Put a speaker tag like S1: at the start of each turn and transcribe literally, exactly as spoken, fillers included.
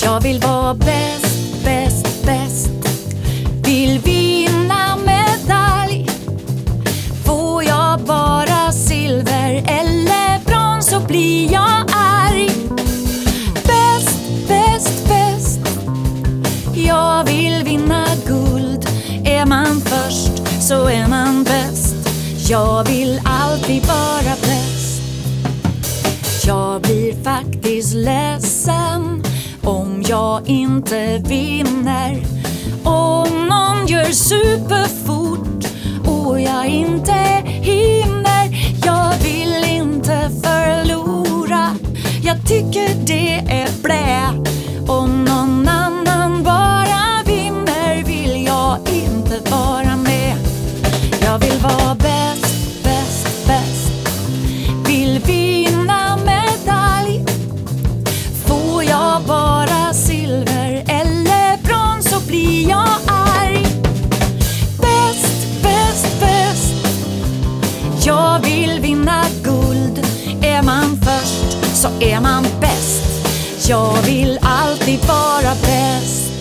S1: Jag vill vara bäst, bäst, bäst. Vill vinna medalj. Får jag bara silver eller brons så blir jag arg. Bäst, bäst, bäst. Jag vill vinna guld. Är man först så är man bäst. Jag vill alltid vara bäst. Jag blir faktiskt ledsen om jag inte vinner. Om någon gör superfort och jag inte hinner. Jag vill inte förlora. Jag tycker det är blä. Om någon annan bara vinner vill jag inte vara med. Jag vill vara bäst, bäst, bäst. Vill vinna medalj. Får jag bara silver eller brons så blir jag arg. Bäst, bäst, bäst. Jag vill vinna guld. Är man först så är man bäst. Jag vill alltid vara bäst.